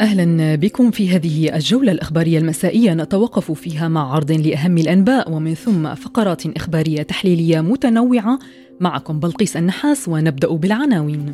أهلا بكم في هذه الجولة الإخبارية المسائية، نتوقف فيها مع عرض لأهم الأنباء ومن ثم فقرات إخبارية تحليلية متنوعة. معكم بلقيس النحاس ونبدأ بالعناوين.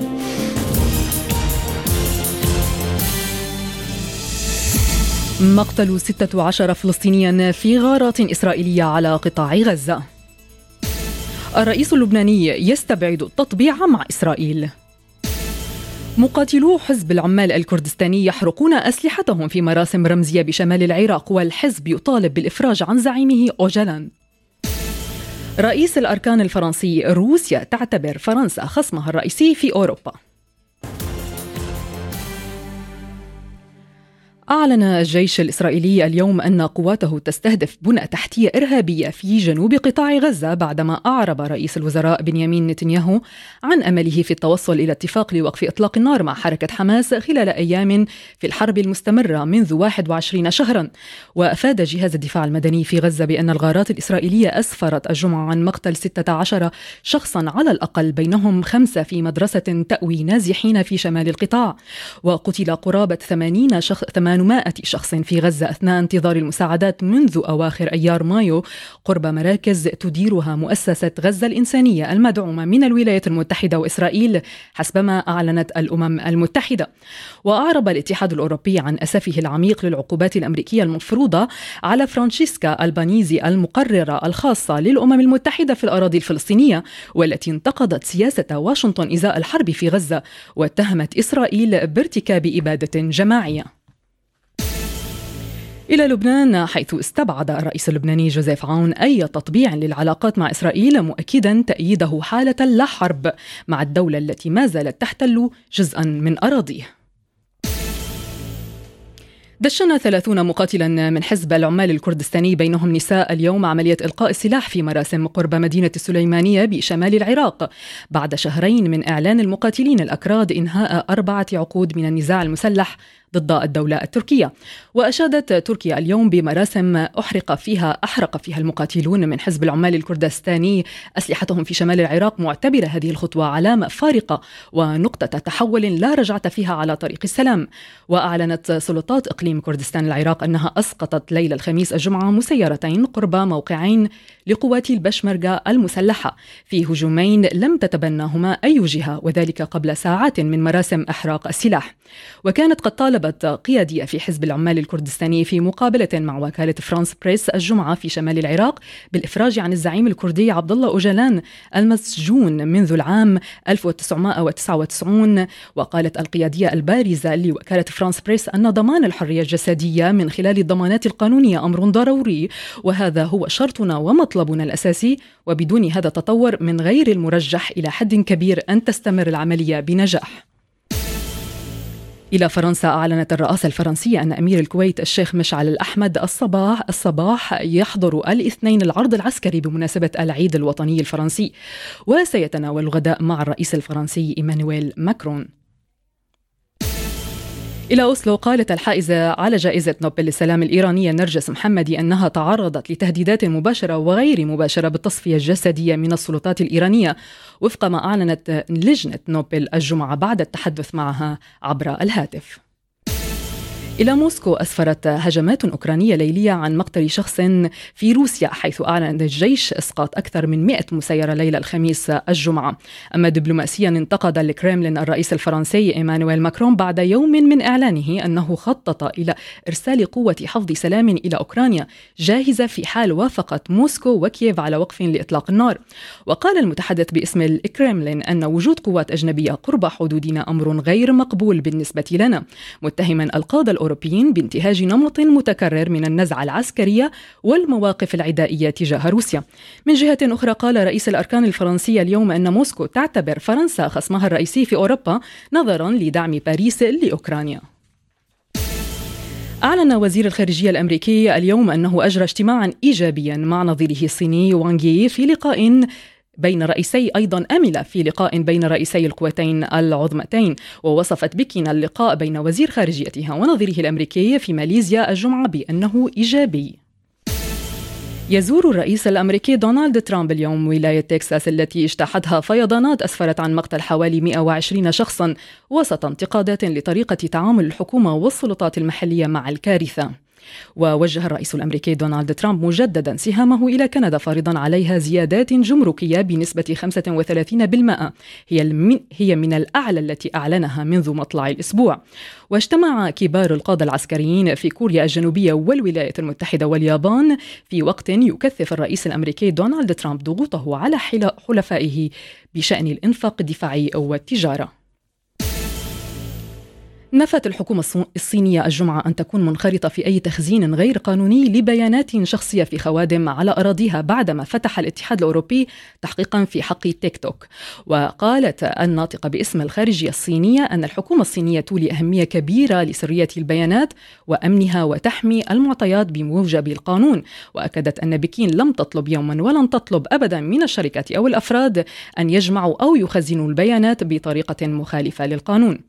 مقتل 16 فلسطينيا في غارات إسرائيلية على قطاع غزة. الرئيس اللبناني يستبعد التطبيع مع إسرائيل. مقاتلو حزب العمال الكردستاني يحرقون أسلحتهم في مراسم رمزية بشمال العراق، والحزب يطالب بالإفراج عن زعيمه أوجلان. رئيس الأركان الفرنسي: روسيا تعتبر فرنسا خصمها الرئيسي في أوروبا. أعلن الجيش الإسرائيلي اليوم أن قواته تستهدف بنى تحتية إرهابية في جنوب قطاع غزة، بعدما أعرب رئيس الوزراء بنيامين نتنياهو عن أمله في التوصل إلى اتفاق لوقف إطلاق النار مع حركة حماس خلال أيام في الحرب المستمرة منذ 21 شهرا. وأفاد جهاز الدفاع المدني في غزة بأن الغارات الإسرائيلية أسفرت الجمعة عن مقتل 16 شخصا على الأقل، بينهم 5 في مدرسة تأوي نازحين في شمال القطاع. وقتل قرابة 800 شخص في غزة أثناء انتظار المساعدات منذ أواخر أيار مايو قرب مراكز تديرها مؤسسة غزة الإنسانية المدعومة من الولايات المتحدة وإسرائيل حسبما أعلنت الأمم المتحدة. وأعرب الاتحاد الأوروبي عن أسفه العميق للعقوبات الأمريكية المفروضة على فرانشيسكا البانيزي المقررة الخاصة للأمم المتحدة في الأراضي الفلسطينية، والتي انتقدت سياسة واشنطن إزاء الحرب في غزة واتهمت إسرائيل بارتكاب إبادة جماعية. إلى لبنان، حيث استبعد الرئيس اللبناني جوزيف عون أي تطبيع للعلاقات مع إسرائيل، مؤكدا تأييده حالة لا حرب مع الدولة التي ما زالت تحتل جزءا من أراضيه. دشن 30 مقاتلا من حزب العمال الكردستاني بينهم نساء اليوم عملية إلقاء السلاح في مراسم قرب مدينة السليمانية بشمال العراق، بعد شهرين من إعلان المقاتلين الأكراد إنهاء 4 عقود من النزاع المسلح ضد الدولة التركية. وأشادت تركيا اليوم بمراسم أحرق فيها المقاتلون من حزب العمال الكردستاني أسلحتهم في شمال العراق، معتبرة هذه الخطوة علامة فارقة ونقطة تحول لا رجعة فيها على طريق السلام. وأعلنت سلطات إقليم كردستان العراق أنها أسقطت ليلة الخميس الجمعة مسيرتين قرب موقعين لقوات البشمركة المسلحة في هجومين لم تتبناهما أي جهة، وذلك قبل ساعات من مراسم إحراق السلاح. وكانت قد طالبت قيادية في حزب العمال الكردستاني في مقابلة مع وكالة فرانس بريس الجمعة في شمال العراق بالإفراج عن الزعيم الكردي عبد الله أوجلان المسجون منذ العام 1999. وقالت القيادية البارزة لوكالة فرانس بريس أن ضمان الحرية الجسدية من خلال الضمانات القانونية أمر ضروري، وهذا هو شرطنا ومطلبنا الأساسي، وبدون هذا التطور من غير المرجح إلى حد كبير أن تستمر العملية بنجاح. إلى فرنسا، أعلنت الرئاسة الفرنسية أن أمير الكويت الشيخ مشعل الأحمد الصباح يحضر الاثنين العرض العسكري بمناسبة العيد الوطني الفرنسي، وسيتناول الغداء مع الرئيس الفرنسي إيمانويل ماكرون. إلى أوسلو، قالت الحائزة على جائزة نوبل للسلام الإيرانية نرجس محمدي أنها تعرضت لتهديدات مباشرة وغير مباشرة بالتصفية الجسدية من السلطات الإيرانية، وفق ما أعلنت لجنة نوبل الجمعة بعد التحدث معها عبر الهاتف. إلى موسكو، أسفرت هجمات أوكرانية ليلية عن مقتل شخص في روسيا، حيث أعلن الجيش إسقاط أكثر من 100 مسيرة ليلة الخميس الجمعة. أما دبلوماسيا، انتقد الكريملين الرئيس الفرنسي إيمانويل ماكرون بعد يوم من إعلانه أنه خطط إلى إرسال قوة حفظ سلام إلى أوكرانيا جاهزة في حال وافقت موسكو وكييف على وقف لإطلاق النار. وقال المتحدث باسم الكريملين أن وجود قوات أجنبية قرب حدودنا أمر غير مقبول بالنسبة لنا، متهما القادة الأوروبيين بانتهاج نمط متكرر من النزعة العسكرية والمواقف العدائية تجاه روسيا. من جهة أخرى، قال رئيس الأركان الفرنسية اليوم أن موسكو تعتبر فرنسا خصمها الرئيسي في أوروبا نظرا لدعم باريس لأوكرانيا. أعلن وزير الخارجية الأمريكي اليوم أنه أجرى اجتماعا إيجابيا مع نظيره الصيني وانغ يي في لقاء بين رئيسي القوتين العظمتين. ووصفت بكين اللقاء بين وزير خارجيتها ونظيره الأمريكي في ماليزيا الجمعة بأنه إيجابي. يزور الرئيس الأمريكي دونالد ترامب اليوم ولاية تكساس التي اجتاحتها فيضانات أسفرت عن مقتل حوالي 120 شخصاً وسط انتقادات لطريقة تعامل الحكومة والسلطات المحلية مع الكارثة. ووجه الرئيس الأمريكي دونالد ترامب مجددا سهامه إلى كندا فارضا عليها زيادات جمركية بنسبة 35%، هي من الأعلى التي أعلنها منذ مطلع الأسبوع. واجتمع كبار القادة العسكريين في كوريا الجنوبية والولايات المتحدة واليابان في وقت يكثف الرئيس الأمريكي دونالد ترامب ضغوطه على حلفائه بشأن الإنفاق الدفاعي والتجارة. نفت الحكومة الصينية الجمعة أن تكون منخرطة في أي تخزين غير قانوني لبيانات شخصية في خوادم على أراضيها بعدما فتح الاتحاد الأوروبي تحقيقا في حق تيك توك. وقالت الناطقة باسم الخارجية الصينية أن الحكومة الصينية تولي أهمية كبيرة لسرية البيانات وأمنها وتحمي المعطيات بموجب القانون. وأكدت أن بكين لم تطلب يوما ولن تطلب أبدا من الشركات أو الأفراد أن يجمعوا أو يخزنوا البيانات بطريقة مخالفة للقانون.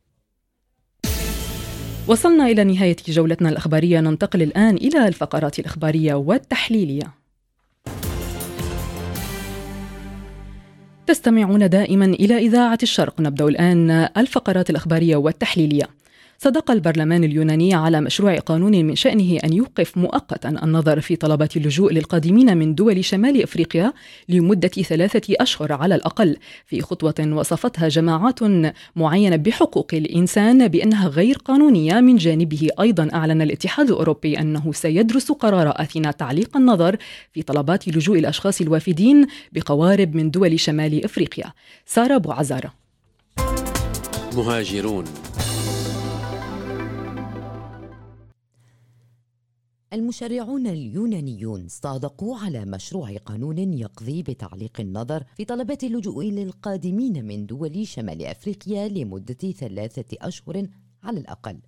وصلنا إلى نهاية جولتنا الأخبارية، ننتقل الآن إلى الفقرات الإخبارية والتحليلية. تستمعون دائما إلى إذاعة الشرق. نبدأ الآن الفقرات الإخبارية والتحليلية. صدق البرلمان اليوناني على مشروع قانون من شأنه أن يوقف مؤقتا النظر في طلبات اللجوء للقادمين من دول شمال أفريقيا لمدة 3 أشهر على الأقل، في خطوة وصفتها جماعات معينة بحقوق الإنسان بأنها غير قانونية. من جانبه أيضا أعلن الاتحاد الأوروبي أنه سيدرس قرار أثينا تعليق النظر في طلبات لجوء الأشخاص الوافدين بقوارب من دول شمال أفريقيا. سارة أبو عزارة. مهاجرون. المشرعون اليونانيون صادقوا على مشروع قانون يقضي بتعليق النظر في طلبات اللجوء للقادمين من دول شمال أفريقيا لمدة 3 أشهر على الأقل،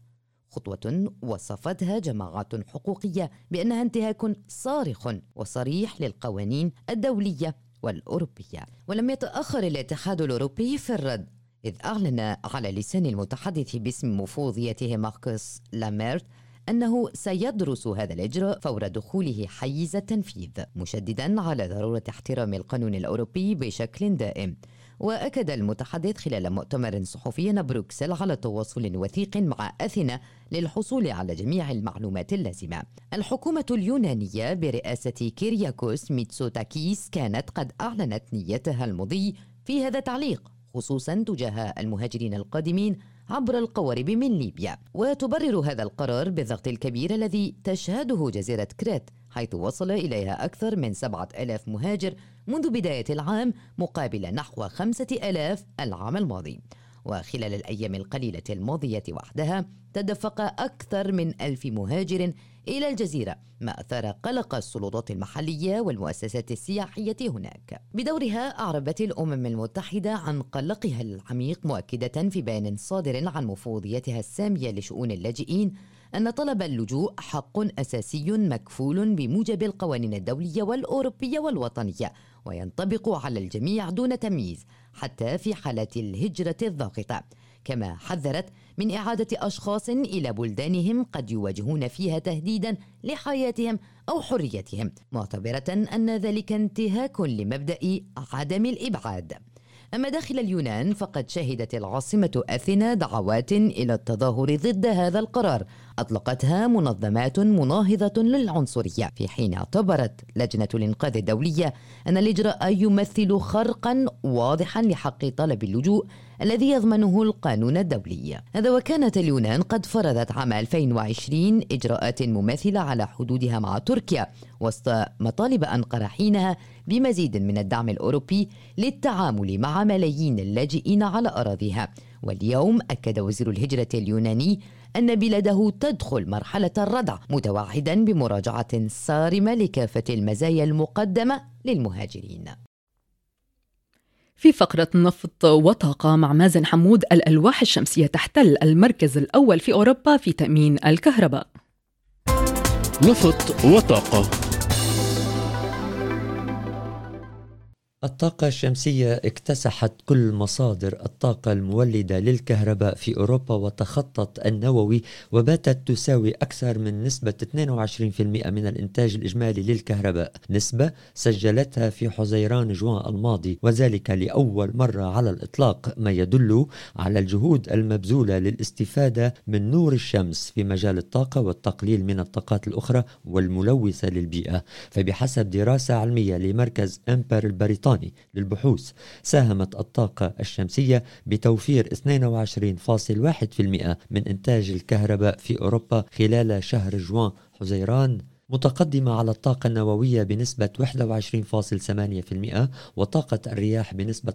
خطوة وصفتها جماعات حقوقية بأنها انتهاك صارخ وصريح للقوانين الدولية والأوروبية. ولم يتأخر الاتحاد الأوروبي في الرد، إذ أعلن على لسان المتحدث باسم مفوضيته ماركوس لاميرت أنه سيدرس هذا الإجراء فور دخوله حيز التنفيذ، مشددا على ضرورة احترام القانون الأوروبي بشكل دائم. وأكد المتحدث خلال مؤتمر صحفي بروكسل على تواصل وثيق مع أثينا للحصول على جميع المعلومات اللازمة. الحكومة اليونانية برئاسة كيرياكوس ميتسوتاكيس كانت قد أعلنت نيتها المضي في هذا التعليق، خصوصا تجاه المهاجرين القادمين عبر القوارب من ليبيا، وتبرر هذا القرار بالضغط الكبير الذي تشهده جزيرة كريت، حيث وصل إليها أكثر من 7000 مهاجر منذ بداية العام مقابل نحو 5000 العام الماضي. وخلال الأيام القليلة الماضية وحدها تدفق أكثر من 1000 مهاجر إلى الجزيرة، ما أثار قلق السلطات المحلية والمؤسسات السياحية هناك. بدورها أعربت الأمم المتحدة عن قلقها العميق، مؤكدة في بيان صادر عن مفوضيتها السامية لشؤون اللاجئين أن طلب اللجوء حق أساسي مكفول بموجب القوانين الدولية والأوروبية والوطنية، وينطبق على الجميع دون تمييز حتى في حالات الهجرة الضاغطة. كما حذرت من إعادة أشخاص إلى بلدانهم قد يواجهون فيها تهديدا لحياتهم أو حريتهم، معتبرة أن ذلك انتهاك لمبدأ عدم الإبعاد. أما داخل اليونان فقد شهدت العاصمة أثينا دعوات إلى التظاهر ضد هذا القرار أطلقتها منظمات مناهضة للعنصرية، في حين اعتبرت لجنة الإنقاذ الدولية أن الإجراء يمثل خرقا واضحا لحق طلب اللجوء الذي يضمنه القانون الدولي. هذا وكانت اليونان قد فرضت عام 2020 إجراءات مماثلة على حدودها مع تركيا، وسط مطالب أنقرة حينها بمزيد من الدعم الأوروبي للتعامل مع ملايين اللاجئين على أراضيها. واليوم أكد وزير الهجرة اليوناني أن بلاده تدخل مرحلة الردع، متوعدا بمراجعة صارمة لكافة المزايا المقدمة للمهاجرين. في فقرة نفط وطاقة مع مازن حمود، الألواح الشمسية تحتل المركز الأول في أوروبا في تأمين الكهرباء. نفط وطاقة. الطاقة الشمسية اكتسحت كل مصادر الطاقة المولدة للكهرباء في أوروبا وتخطت النووي، وباتت تساوي أكثر من نسبة 22% من الإنتاج الإجمالي للكهرباء، نسبة سجلتها في حزيران جوان الماضي، وذلك لأول مرة على الإطلاق، ما يدل على الجهود المبذولة للاستفادة من نور الشمس في مجال الطاقة والتقليل من الطاقات الأخرى والملوثة للبيئة. فبحسب دراسة علمية لمركز أمبر البريطاني للبحوث، ساهمت الطاقة الشمسية بتوفير 22.1% من إنتاج الكهرباء في أوروبا خلال شهر جوان حزيران، متقدمة على الطاقة النووية بنسبة 21.8% وطاقة الرياح بنسبة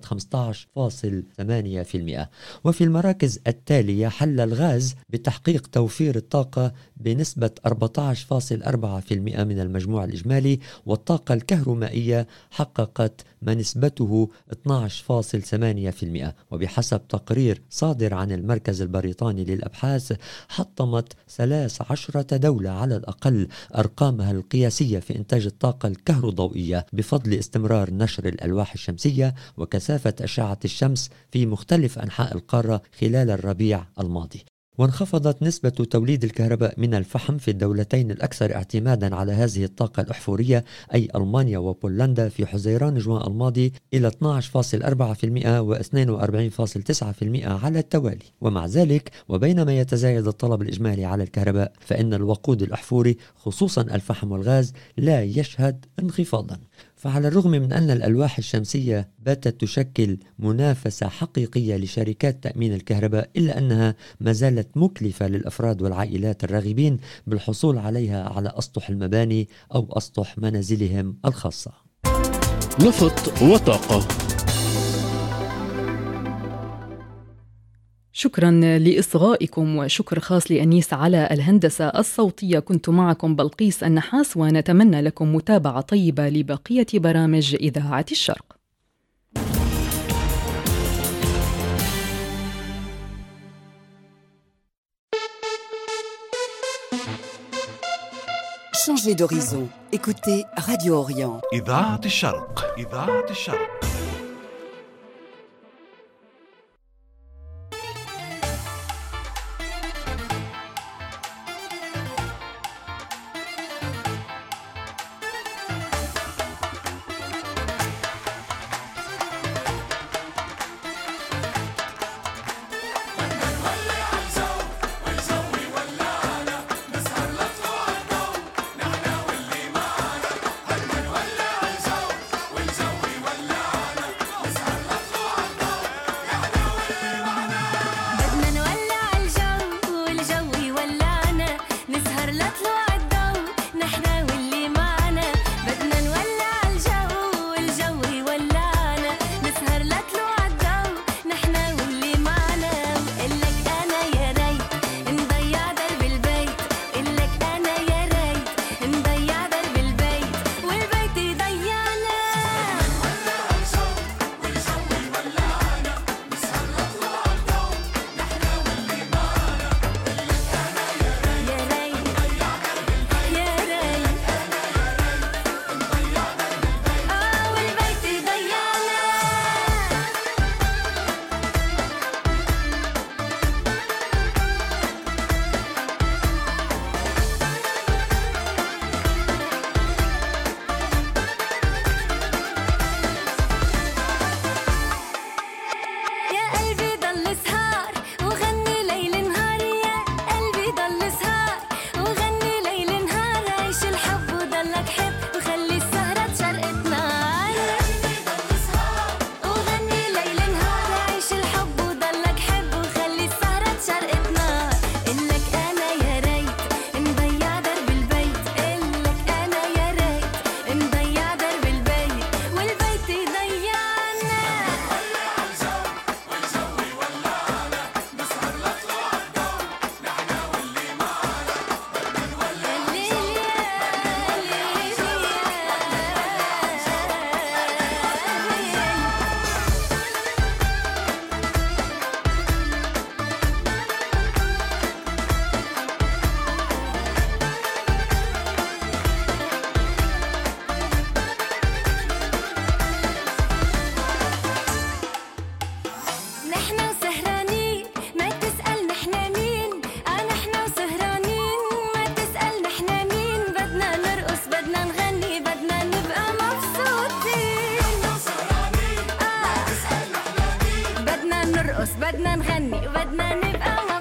15.8%. وفي المراكز التالية حل الغاز بتحقيق توفير الطاقة بنسبة 14.4% من المجموع الإجمالي، والطاقة الكهرومائية حققت ما نسبته 12.8%. وبحسب تقرير صادر عن المركز البريطاني للأبحاث، حطمت 13 دولة على الأقل أرقامها القياسية في إنتاج الطاقة الكهروضوئية بفضل استمرار نشر الألواح الشمسية وكثافة أشعة الشمس في مختلف أنحاء القارة خلال الربيع الماضي. وانخفضت نسبة توليد الكهرباء من الفحم في الدولتين الأكثر اعتمادا على هذه الطاقة الأحفورية، أي ألمانيا وبولندا، في حزيران جوان الماضي إلى 12.4% و42.9% على التوالي. ومع ذلك، وبينما يتزايد الطلب الإجمالي على الكهرباء، فإن الوقود الأحفوري خصوصا الفحم والغاز لا يشهد انخفاضا. فعلى الرغم من أن الألواح الشمسية باتت تشكل منافسة حقيقية لشركات تأمين الكهرباء، إلا أنها ما زالت مكلفة للأفراد والعائلات الراغبين بالحصول عليها على أسطح المباني أو أسطح منازلهم الخاصة. نفط وطاقة. شكرا لإصغائكم، وشكر خاص لأنيس على الهندسة الصوتية. كنت معكم بلقيس النحاس، ونتمنى لكم متابعة طيبة لبقية برامج إذاعة الشرق. Changez d'horizon. Écoutez Radio Orient. إذاعة الشرق. إذاعة الشرق. بدنا نغني وبدنا نبقى